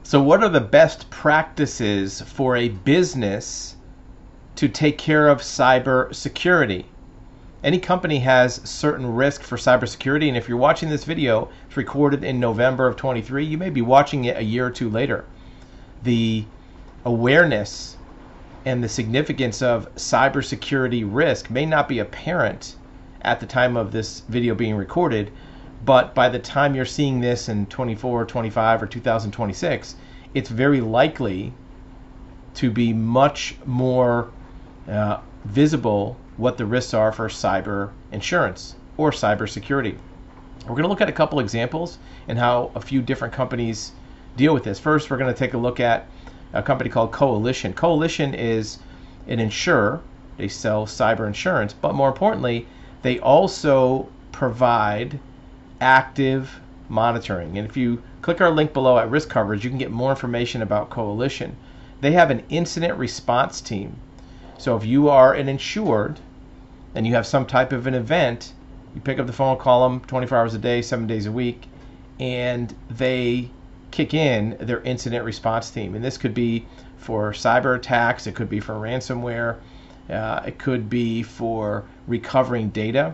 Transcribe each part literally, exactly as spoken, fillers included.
So what are the best practices for a business to take care of cyber security? Any company has certain risk for cybersecurity, and if you're watching this video, it's recorded in November of twenty-three, you may be watching it a year or two later. The awareness and the significance of cybersecurity risk may not be apparent at the time of this video being recorded, but by the time you're seeing this in twenty-four, twenty-five, or two thousand twenty-six, it's very likely to be much more uh, visible what the risks are for cyber insurance or cyber security. We're going to look at a couple examples and how a few different companies deal with this. First, we're going to take a look at a company called Coalition. Coalition is an insurer. They sell cyber insurance, but more importantly, they also provide active monitoring. And if you click our link below at risk coverage, you can get more information about Coalition. They have an incident response team. So if you are an insured and you have some type of an event, you pick up the phone, call them twenty-four hours a day, seven days a week, and they kick in their incident response team. And this could be for cyber attacks, it could be for ransomware, uh, it could be for recovering data.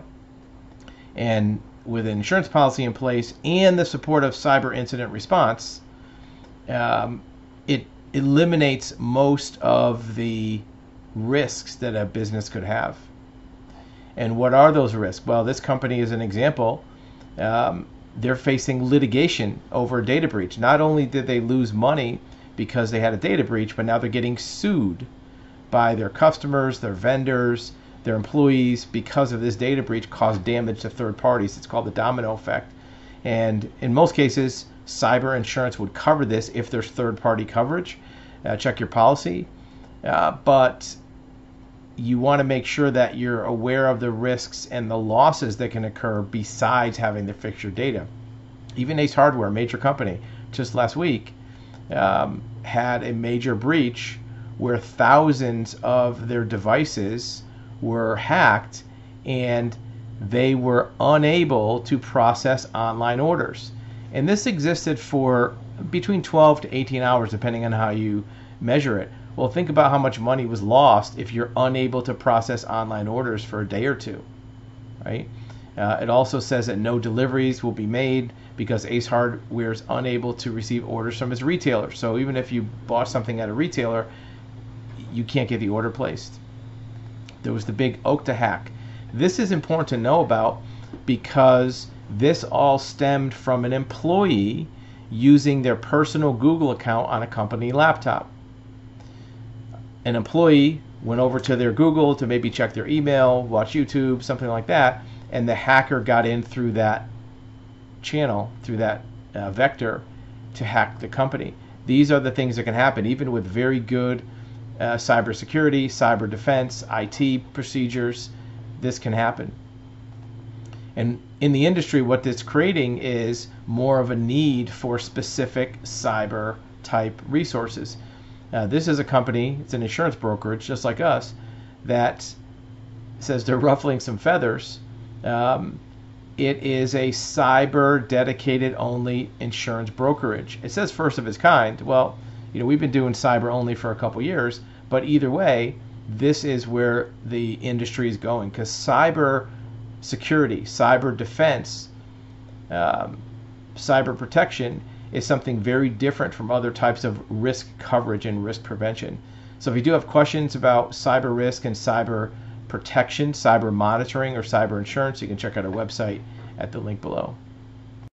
And with an insurance policy in place and the support of cyber incident response, um, it eliminates most of the risks that a business could have. And what are those risks? Well, this company is an example. Um, they're facing litigation over a data breach. Not only did they lose money because they had a data breach, but now they're getting sued by their customers, their vendors, their employees because of this data breach caused damage to third parties. It's called the domino effect. And in most cases, cyber insurance would cover this if there's third-party coverage. Uh, check your policy. Uh, but you want to make sure that you're aware of the risks and the losses that can occur besides having to fix your data. Even Ace Hardware, a major company, just last week um, had a major breach where thousands of their devices were hacked and they were unable to process online orders. And this existed for between twelve to eighteen hours, depending on how you measure it. Well, think about how much money was lost if you're unable to process online orders for a day or two, right? Uh, it also says that no deliveries will be made because Ace Hardware is unable to receive orders from its retailer. So even if you bought something at a retailer, you can't get the order placed. There was the big Okta hack. This is important to know about because this all stemmed from an employee using their personal Google account on a company laptop. An employee went over to their Google to maybe check their email, watch YouTube, something like that, and the hacker got in through that channel, through that uh, vector, to hack the company. These are the things that can happen, even with very good uh, cybersecurity, cyber defense, I T procedures. This can happen. And in the industry, what this creating is more of a need for specific cyber type resources. Uh, this is a company, it's an insurance brokerage, just like us, that says they're ruffling some feathers. Um, it is a cyber dedicated only insurance brokerage. It says first of its kind. Well, you know, we've been doing cyber only for a couple years, but either way, this is where the industry is going, because cyber security, cyber defense, um, cyber protection is something very different from other types of risk coverage and risk prevention. So if you do have questions about cyber risk and cyber protection, cyber monitoring, or cyber insurance, you can check out our website at the link below.